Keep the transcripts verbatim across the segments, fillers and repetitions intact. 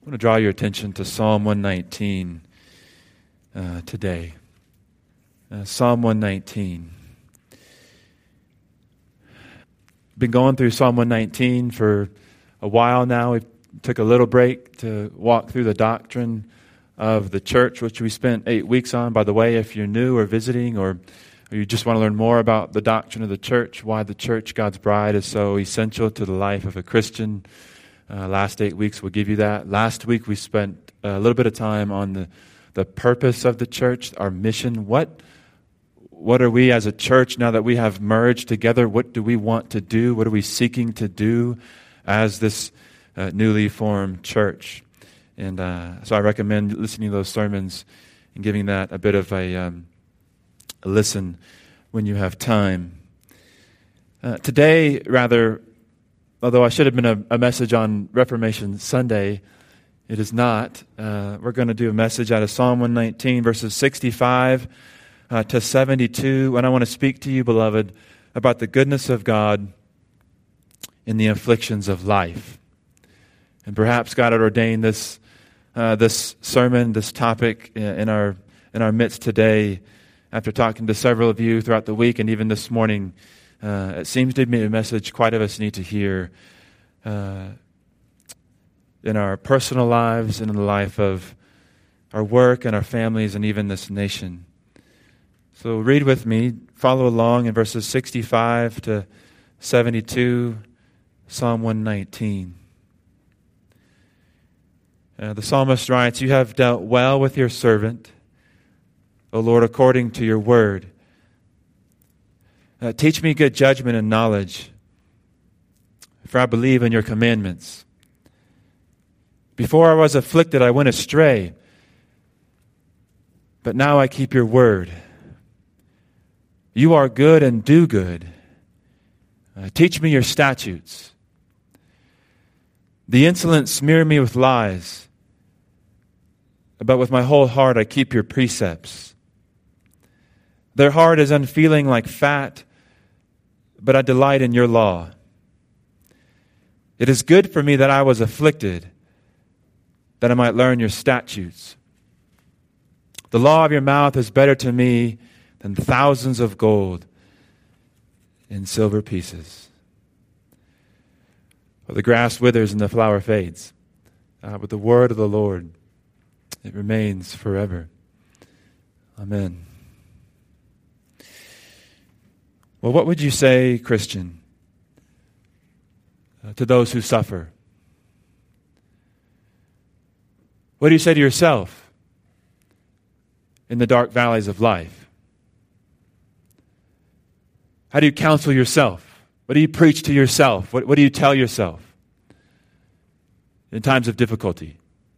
I want to draw your attention to Psalm one nineteen uh, today. Uh, Psalm one nineteen. Been going through Psalm one nineteen for a while now. We took a little break to walk through the doctrine of the church, which we spent eight weeks on. By the way, if you're new or visiting, or, or you just want to learn more about the doctrine of the church, why the church, God's bride, is so essential to the life of a Christian, uh, last eight weeks will give you that. Last week we spent a little bit of time on the, the purpose of the church, our mission. What What are we as a church now that we have merged together? What do we want to do? What are we seeking to do as this uh, newly formed church? And uh, so I recommend listening to those sermons and giving that a bit of a, um, a listen when you have time. Uh, today, rather, although I should have been a, a message on Reformation Sunday, it is not. Uh, we're going to do a message out of Psalm one nineteen, verses sixty-five Uh, to seventy-two, and I want to speak to you, beloved, about the goodness of God in the afflictions of life. And perhaps God had ordained this uh, this sermon, this topic in our in our midst today. After talking to several of you throughout the week and even this morning, uh, it seems to be a message quite of us need to hear uh, in our personal lives and in the life of our work and our families and even this nation. So read with me, follow along in verses sixty-five to seventy-two, Psalm one nineteen. Uh, the psalmist writes, "You have dealt well with your servant, O Lord, according to your word. Uh, teach me good judgment and knowledge, for I believe in your commandments. Before I was afflicted, I went astray, but now I keep your word. You are good and do good. Uh, teach me your statutes. The insolent smear me with lies, but with my whole heart I keep your precepts. Their heart is unfeeling like fat, but I delight in your law. It is good for me that I was afflicted, that I might learn your statutes. The law of your mouth is better to me than thousands of gold and silver pieces. Well, the grass withers and the flower fades, uh, but the word of the Lord, it remains forever. Amen." Well, what would you say, Christian, uh, to those who suffer? What do you say to yourself in the dark valleys of life? How do you counsel yourself? What do you preach to yourself? What, what do you tell yourself in times of difficulty?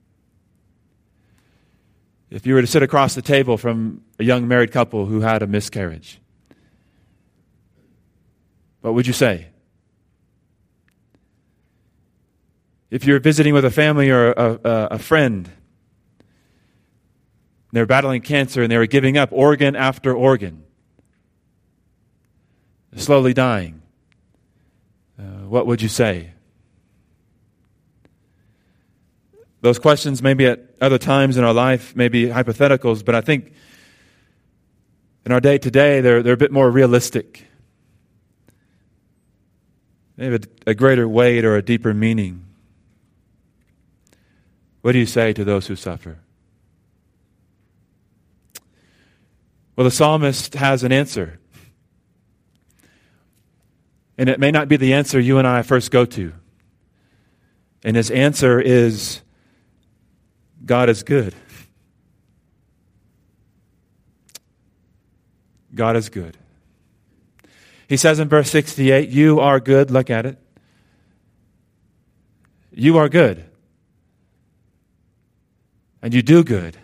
If you were to sit across the table from a young married couple who had a miscarriage, what would you say? If you're visiting with a family or a, a, a friend, they're battling cancer and they were giving up organ after organ, slowly dying, uh, what would you say? Those questions maybe at other times in our life may be hypotheticals, but I think in our day today they're, they're a bit more realistic. They have a, a greater weight or a deeper meaning. What do you say to those who suffer? Well, the psalmist has an answer. And it may not be the answer you and I first go to. And his answer is, God is good. God is good. He says in verse sixty-eight, you are good. Look at it. You are good. And you do good.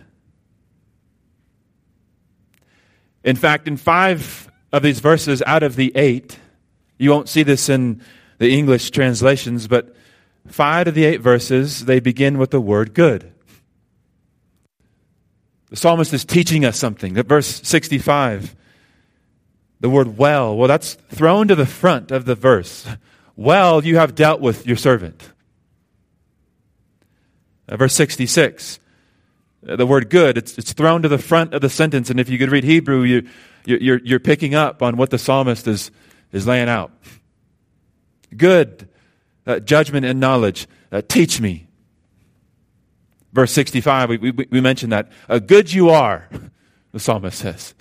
In fact, in five of these verses out of the eight, you won't see this in the English translations, but five of the eight verses, they begin with the word good. The psalmist is teaching us something. At verse sixty-five, the word well, well, that's thrown to the front of the verse. Well, you have dealt with your servant. Uh, verse sixty-six. Uh, the word good, it's, it's thrown to the front of the sentence. And if you could read Hebrew, you, you, you're, you're picking up on what the psalmist is, is laying out. Good, uh, judgment and knowledge. Uh, teach me. Verse sixty-five, we, we, we mentioned that. Uh, good you are, the psalmist says.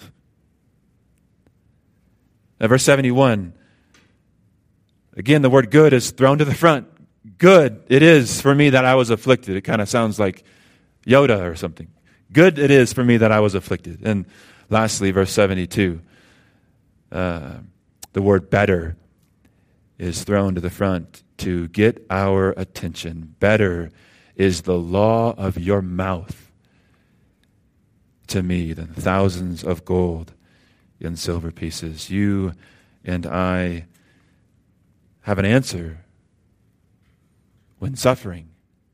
Uh, verse seventy-one, again, the word good is thrown to the front. Good it is for me that I was afflicted. It kind of sounds like Yoda or something. Good it is for me that I was afflicted. And lastly, verse seventy-two, uh, the word better is thrown to the front to get our attention. Better is the law of your mouth to me than thousands of gold and silver pieces. You and I have an answer when suffering.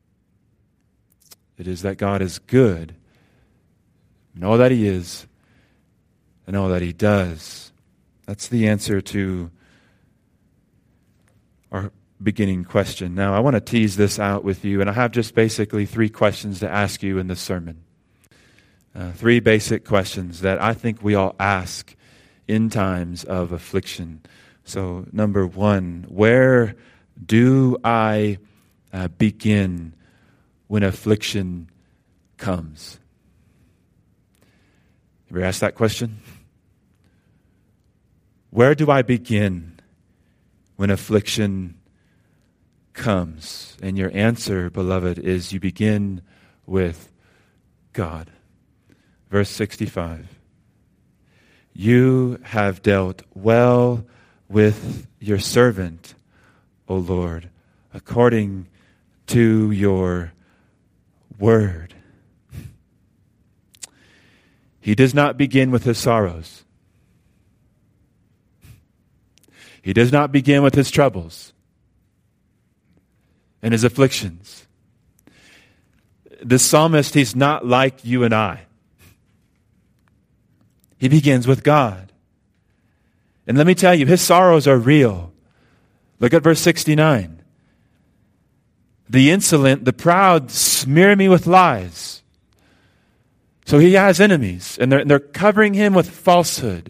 It is that God is good in all that He is and all that He does. That's the answer to our beginning question. Now, I want to tease this out with you, and I have just basically three questions to ask you in this sermon. Uh, three basic questions that I think we all ask in times of affliction. So, number one, where do I uh, begin when affliction comes? Have you ever asked that question? Where do I begin when affliction comes? And your answer, beloved, is you begin with God. Verse sixty-five. You have dealt well with your servant, O Lord, according to your word. He does not begin with his sorrows. He does not begin with his troubles and his afflictions. The psalmist, he's not like you and I. He begins with God. And let me tell you, his sorrows are real. Look at verse sixty-nine. The insolent, the proud smear me with lies. So he has enemies, and they're, and they're covering him with falsehood.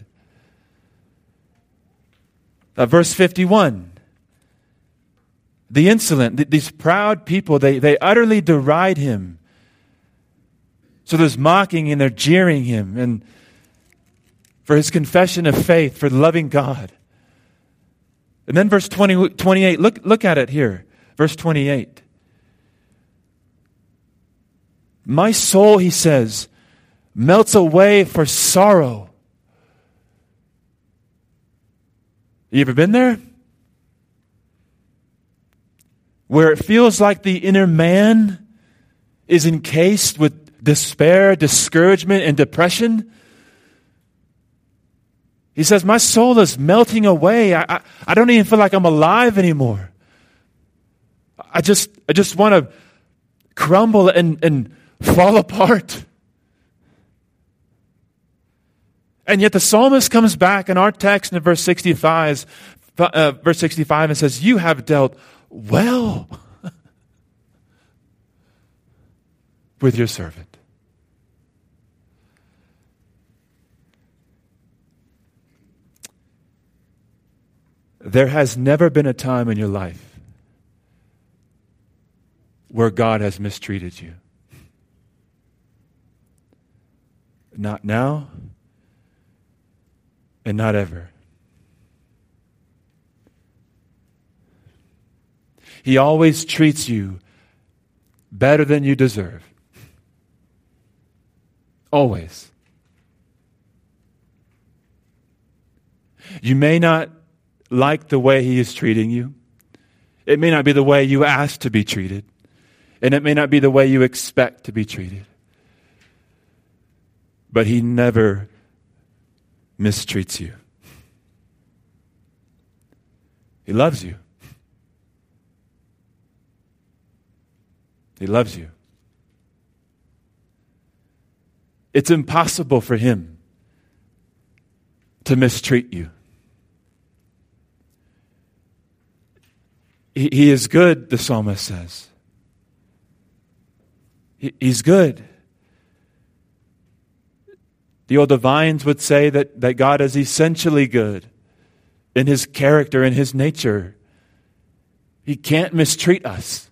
Uh, verse fifty-one. The insolent, th- these proud people, they, they utterly deride him. So there's mocking and they're jeering him. And for his confession of faith, for loving God. And then verse twenty, twenty-eight, look, look at it here. Verse twenty-eight. My soul, he says, melts away for sorrow. You ever been there? Where it feels like the inner man is encased with despair, discouragement, and depression. He says, my soul is melting away. I, I, I don't even feel like I'm alive anymore. I just I just want to crumble and, and fall apart. And yet the psalmist comes back in our text in verse sixty-five, uh, verse sixty-five and says, you have dealt well with your servant. There has never been a time in your life where God has mistreated you. Not now, and not ever. He always treats you better than you deserve. Always. You may not like the way he is treating you. It may not be the way you ask to be treated. And it may not be the way you expect to be treated. But he never mistreats you. He loves you. He loves you. It's impossible for him to mistreat you. He, he is good, the psalmist says. He, he's good. The old divines would say that, that God is essentially good in his character, in his nature. He can't mistreat us.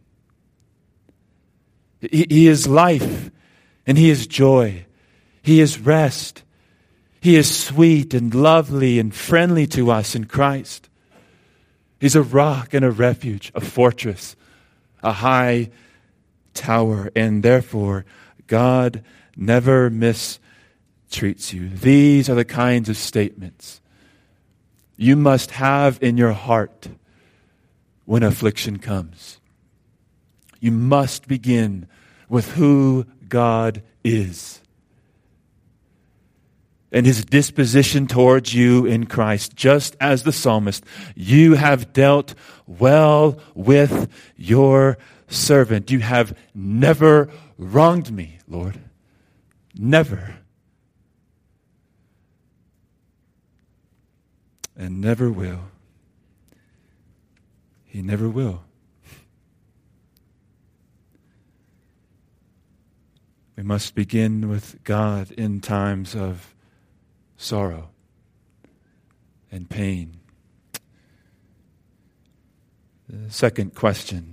He, he is life, and he is joy. He is rest. He is sweet and lovely and friendly to us in Christ. He's a rock and a refuge, a fortress, a high tower, and therefore God never mistreats you. These are the kinds of statements you must have in your heart when affliction comes. You must begin with who God is and his disposition towards you in Christ. Just as the psalmist, you have dealt well with your servant. You have never wronged me, Lord. Never. And never will. He never will. We must begin with God in times of sorrow and pain. The second question.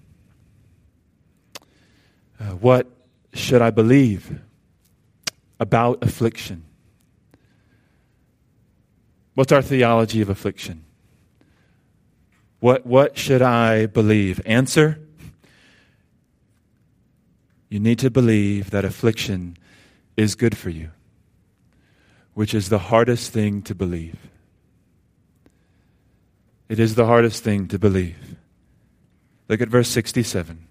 Uh, what should I believe about affliction? What's our theology of affliction? What, what should I believe? Answer: you need to believe that affliction is good for you, which is the hardest thing to believe. It is the hardest thing to believe. Look at verse sixty-seven.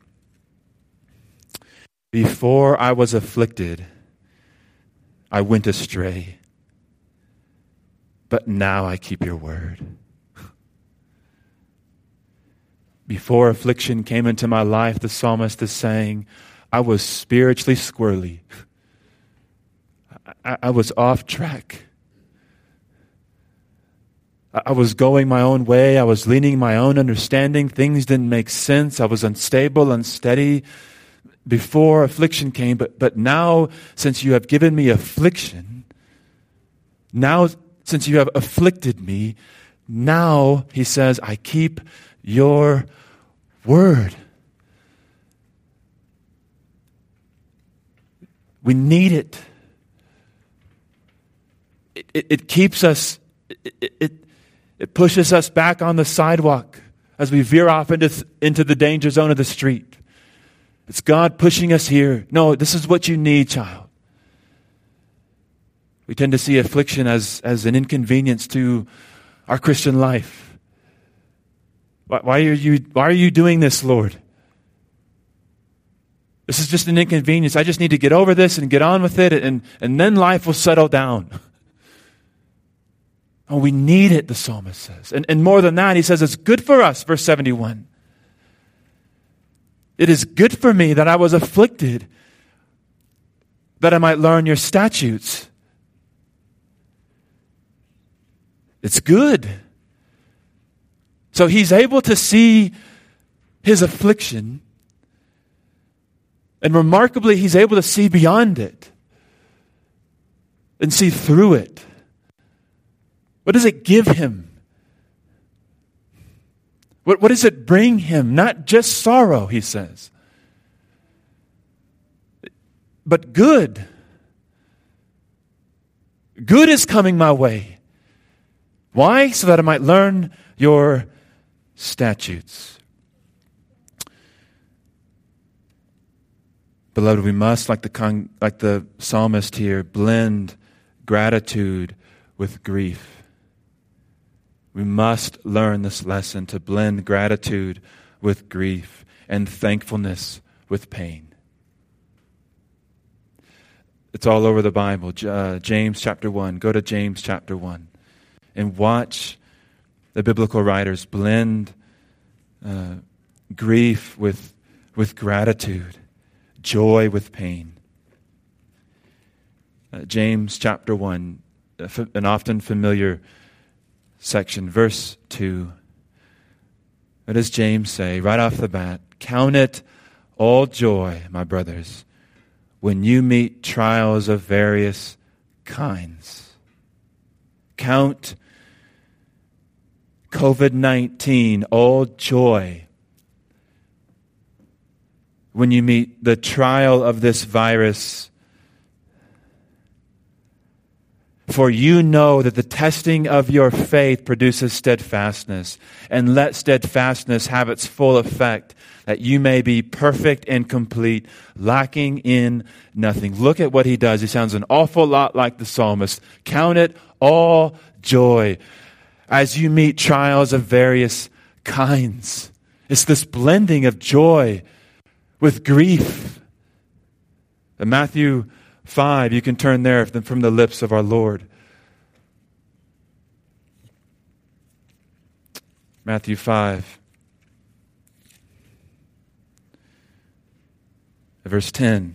Before I was afflicted, I went astray, but now I keep your word. Before affliction came into my life, the psalmist is saying, I was spiritually squirrely. I, I was off track. I, I was going my own way. I was leaning my own understanding. Things didn't make sense. I was unstable, unsteady before affliction came. But, but now, since you have given me affliction, now since you have afflicted me, now, he says, I keep your word. We need it. It, it, it keeps us, it, it, it pushes us back on the sidewalk as we veer off into, into the danger zone of the street. It's God pushing us here. No, this is what you need, child. We tend to see affliction as, as an inconvenience to our Christian life. Why, why are you, why are you doing this, Lord? This is just an inconvenience. I just need to get over this and get on with it, and, and then life will settle down. Oh, we need it, the psalmist says. And, and more than that, he says it's good for us, verse seventy-one. It is good for me that I was afflicted, that I might learn your statutes. It's good. So he's able to see his affliction, and remarkably, he's able to see beyond it and see through it. What does it give him? What, what does it bring him? Not just sorrow, he says, but good. Good is coming my way. Why? So that I might learn your statutes. Beloved, we must, like the con- like the psalmist here, blend gratitude with grief. We must learn this lesson to blend gratitude with grief and thankfulness with pain. It's all over the Bible. Uh, James chapter one. Go to James chapter one and watch the biblical writers blend uh, grief with, with gratitude, joy with pain. Uh, James chapter one, an often familiar section, verse two. What does James say right off the bat? Count it all joy, my brothers, when you meet trials of various kinds. Count covid nineteen all joy when you meet the trial of this virus. For you know that the testing of your faith produces steadfastness, and let steadfastness have its full effect, that you may be perfect and complete, lacking in nothing. Look at what he does. He sounds an awful lot like the psalmist. Count it all joy as you meet trials of various kinds. It's this blending of joy with grief. In Matthew five, you can turn there from the lips of our Lord. Matthew five, verse ten.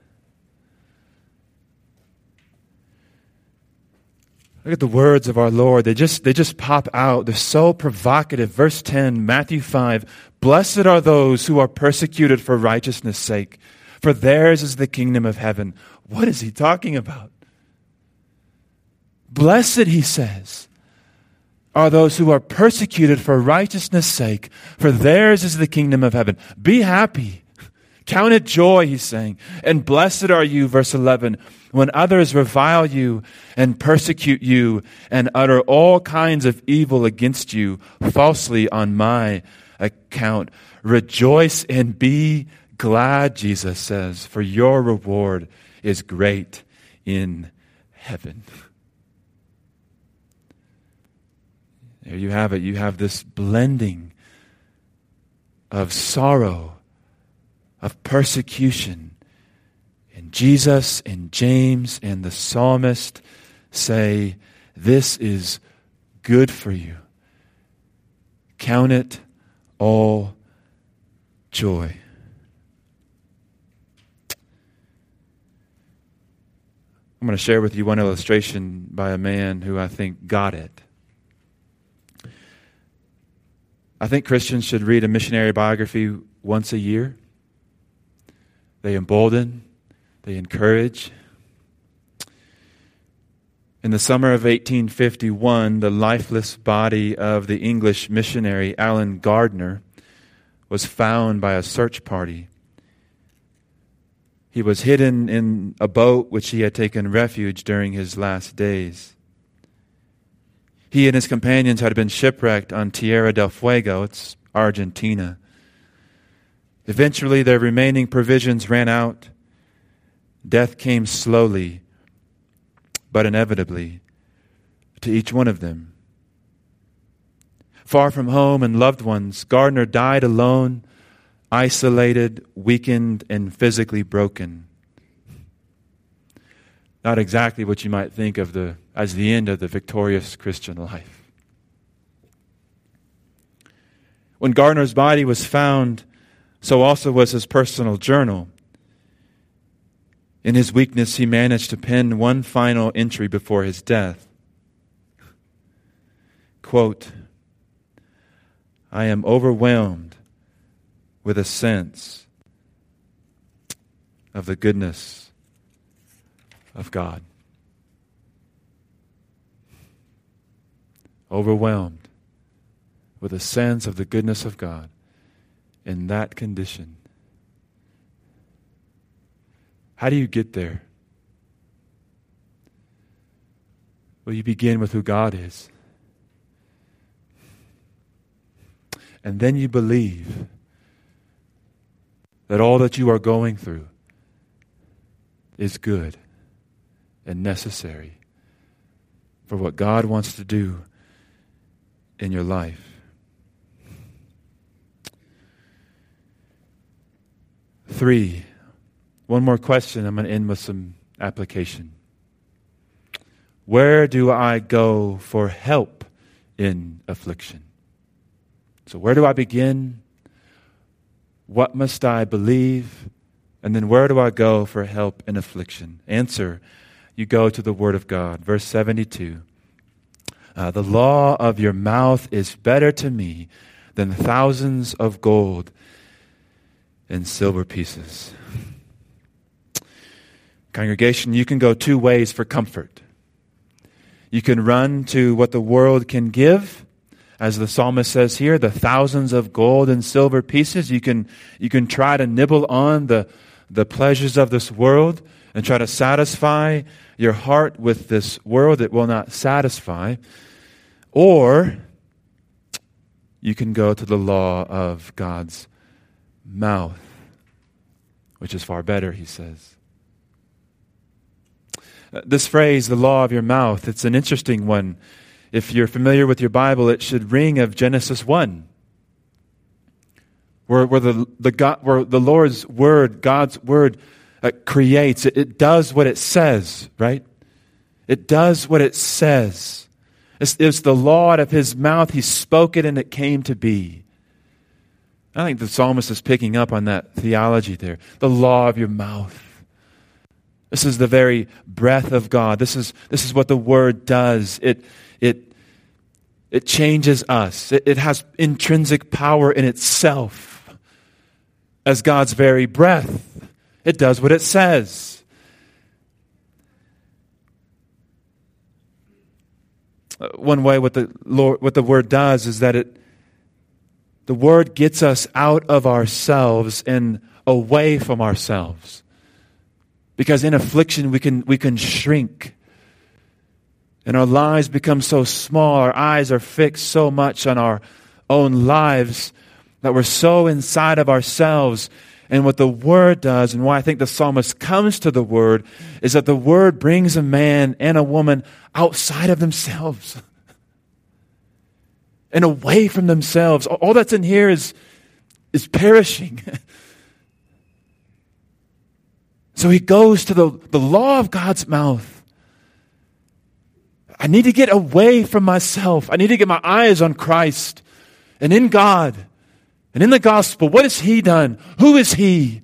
Look at the words of our Lord. They just, they just pop out. They're so provocative. Verse ten, Matthew five. Blessed are those who are persecuted for righteousness' sake, for theirs is the kingdom of heaven. What is he talking about? Blessed, he says, are those who are persecuted for righteousness' sake, for theirs is the kingdom of heaven. Be happy. Count it joy, he's saying. And blessed are you, verse eleven, when others revile you and persecute you and utter all kinds of evil against you falsely on my account. Rejoice and be glad, Jesus says, for your reward is great in heaven. There you have it. You have this blending of sorrow, of persecution. And Jesus and James and the psalmist say, this is good for you. Count it all joy. I'm going to share with you one illustration by a man who I think got it. I think Christians should read a missionary biography once a year. They embolden, they encourage. In the summer of eighteen fifty-one, the lifeless body of the English missionary Alan Gardner was found by a search party. He was hidden in a boat which he had taken refuge during his last days. He and his companions had been shipwrecked on Tierra del Fuego, it's Argentina. Eventually, their remaining provisions ran out. Death came slowly, but inevitably, to each one of them. Far from home and loved ones, Gardner died alone, isolated, weakened, and physically broken. Not exactly what you might think of the as the end of the victorious Christian life. When Gardner's body was found, so also was his personal journal. In his weakness, he managed to pen one final entry before his death. Quote, I am overwhelmed with a sense of the goodness of God. Overwhelmed with a sense of the goodness of God. In that condition, how do you get there? Well, you begin with who God is. And then you believe that all that you are going through is good and necessary for what God wants to do in your life. Three, one more question. I'm going to end with some application. Where do I go for help in affliction? So where do I begin? What must I believe? And then where do I go for help in affliction? Answer, you go to the Word of God. Verse seventy-two. Uh, the law of your mouth is better to me than thousands of gold, and silver pieces. Congregation, you can go two ways for comfort. You can run to what the world can give, as the psalmist says here, the thousands of gold and silver pieces. You can, you can try to nibble on the, the pleasures of this world and try to satisfy your heart with this world that will not satisfy. Or you can go to the law of God's mouth, which is far better, he says. Uh, this phrase, the law of your mouth, it's an interesting one. If you're familiar with your Bible, it should ring of Genesis one, where, where, the, the, God, where the Lord's word, God's word, uh, creates. It, it does what it says, right? It does what it says. It's, it's the law out of his mouth. He spoke it and it came to be. I think the psalmist is picking up on that theology there. The law of your mouth. This is the very breath of God. This is, this is what the Word does. It, it, it changes us. It, it has intrinsic power in itself as God's very breath. It does what it says. One way what the Lord, what the Word does is that it, the Word gets us out of ourselves and away from ourselves. Because in affliction we can we can shrink. And our lives become so small, our eyes are fixed so much on our own lives that we're so inside of ourselves. And what the Word does, and why I think the psalmist comes to the Word, is that the Word brings a man and a woman outside of themselves and away from themselves. All that's in here is, is perishing. So he goes to the, the law of God's mouth. I need to get away from myself. I need to get my eyes on Christ and in God and in the gospel. What has he done? Who is he?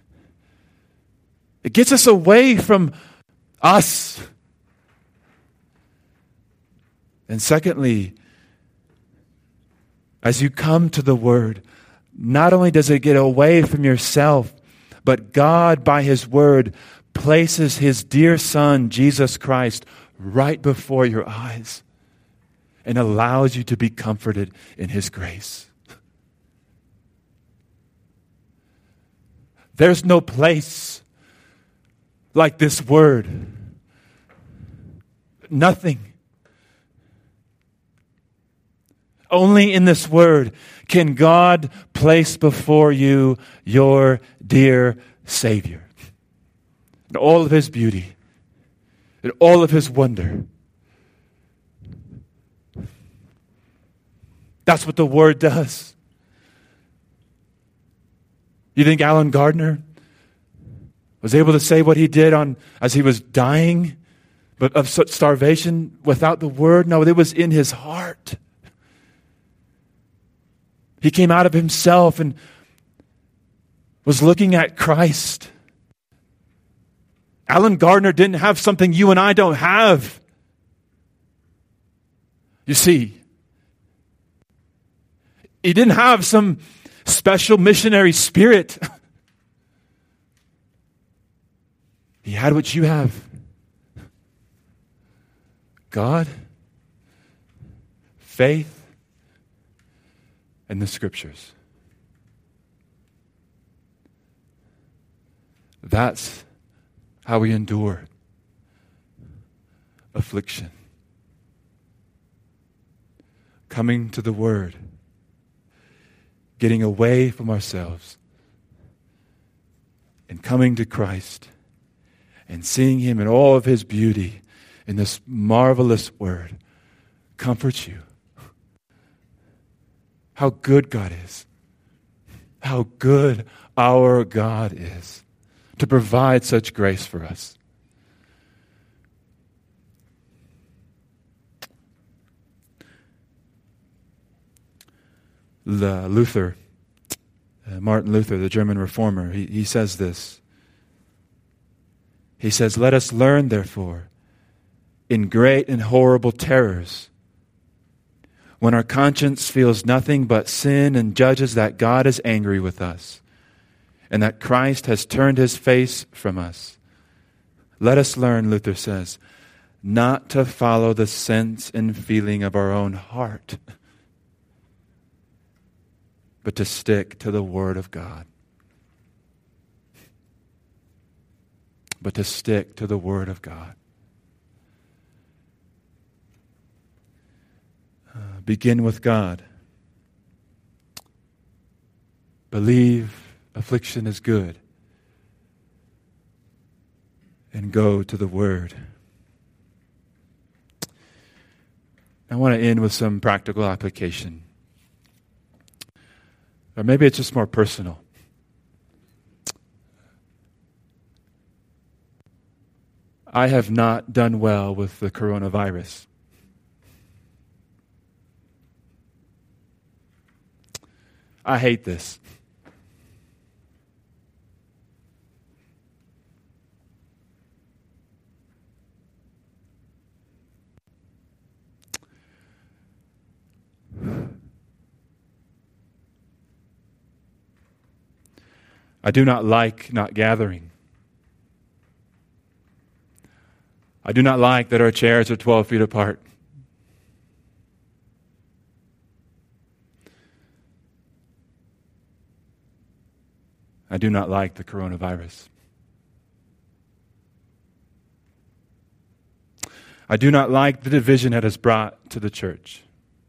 It gets us away from us. And secondly, as you come to the Word, not only does it get away from yourself, but God, by His Word, places His dear Son, Jesus Christ, right before your eyes and allows you to be comforted in His grace. There's no place like this Word. Nothing. Only in this Word can God place before you your dear Savior. In all of His beauty, in all of His wonder. That's what the Word does. You think Alan Gardner was able to say what he did on as he was dying, but of such starvation without the Word? No, it was in his heart. He came out of himself and was looking at Christ. Alan Gardner didn't have something you and I don't have. You see, he didn't have some special missionary spirit. He had what you have. God, faith, and the Scriptures. That's how we endure affliction. Coming to the Word, getting away from ourselves, and coming to Christ, and seeing Him in all of His beauty in this marvelous Word comforts you. How good God is. How good our God is to provide such grace for us. The Luther, uh, Martin Luther, the German reformer, he, he says this. He says, "Let us learn, therefore, in great and horrible terrors, when our conscience feels nothing but sin and judges that God is angry with us, and that Christ has turned his face from us. Let us learn, Luther says, not to follow the sense and feeling of our own heart, but to stick to the Word of God. But to stick to the Word of God. Uh, begin with God. Believe affliction is good. And go to the Word. I want to end with some practical application. Or maybe it's just more personal. I have not done well with the coronavirus. I hate this. I do not like not gathering. I do not like that our chairs are twelve feet apart. I do not like the coronavirus. I do not like the division it has brought to the church.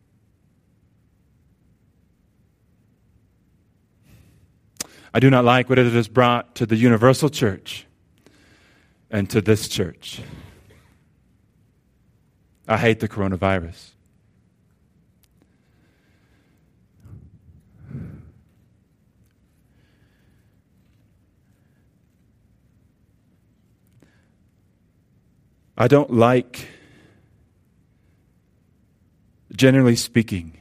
I do not like what it has brought to the universal church and to this church. I hate the coronavirus. I don't like, generally speaking,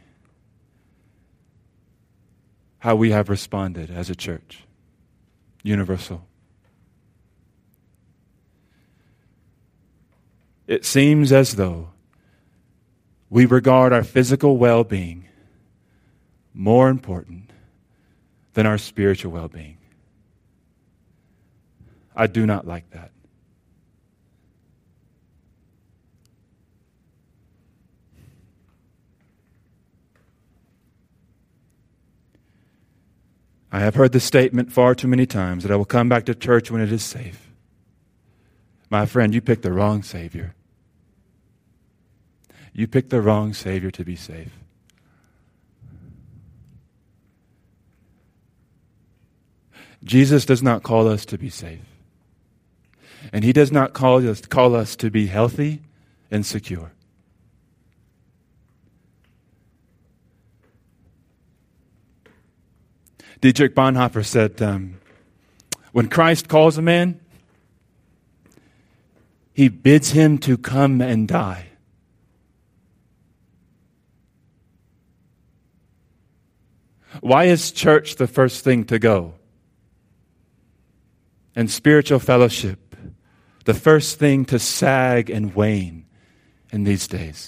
how we have responded as a church, universal. It seems as though we regard our physical well-being more important than our spiritual well-being. I do not like that. I have heard the statement far too many times that I will come back to church when it is safe. My friend, you picked the wrong Savior. You picked the wrong Savior to be safe. Jesus does not call us to be safe. And He does not call us, call us to be healthy and secure. Dietrich Bonhoeffer said, um, when Christ calls a man, He bids him to come and die. Why is church the first thing to go? And spiritual fellowship the first thing to sag and wane in these days?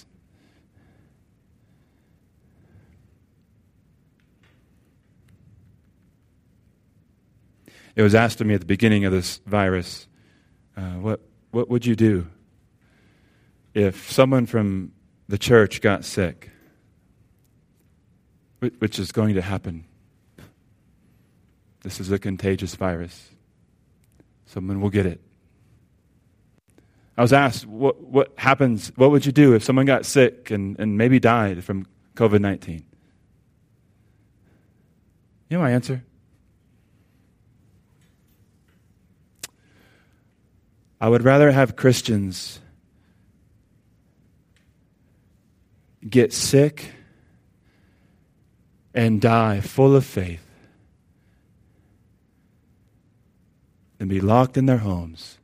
It was asked of me at the beginning of this virus, uh, what what would you do if someone from the church got sick, which is going to happen. This is a contagious virus. Someone will get it. I was asked, what what happens, what would you do if someone got sick and, and maybe died from covid nineteen? You know my answer? I would rather have Christians get sick and die full of faith than be locked in their homes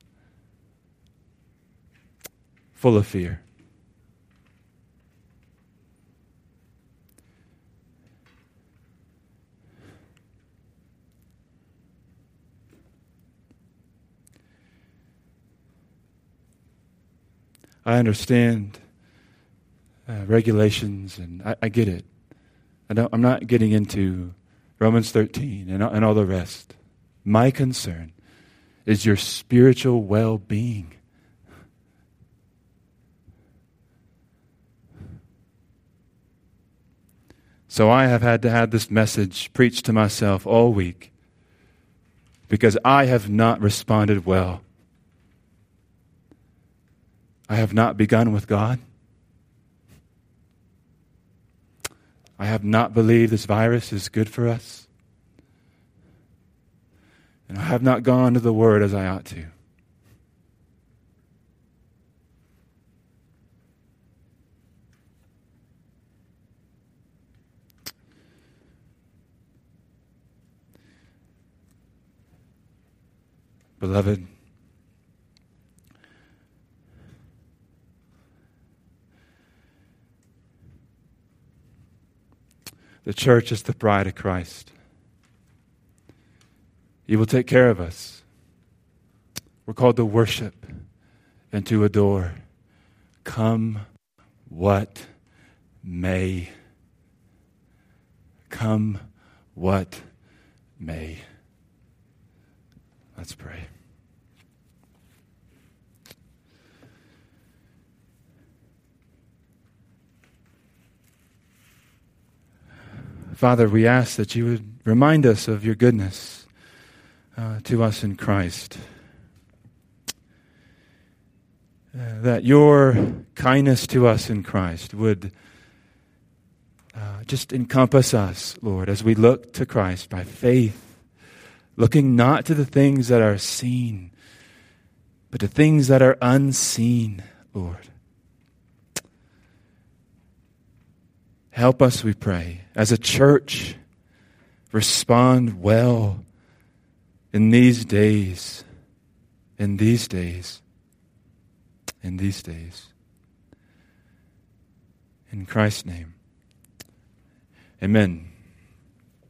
full of fear. I understand uh, regulations, and I, I get it. I don't, I'm not getting into Romans thirteen and, and all the rest. my concern is your spiritual well-being. So I have had to have this message preached to myself all week because I have not responded well. I have not begun with God. I have not believed this virus is good for us. And I have not gone to the Word as I ought to. Beloved, the church is the bride of Christ. He will take care of us. We're called to worship and to adore. Come what may. Come what may. Let's pray. Father, we ask that you would remind us of your goodness uh, to us in Christ. Uh, that your kindness to us in Christ would uh, just encompass us, Lord, as we look to Christ by faith, looking not to the things that are seen, but to things that are unseen, Lord. Help us, we pray, as a church, respond well in these days, in these days, in these days. In Christ's name, amen.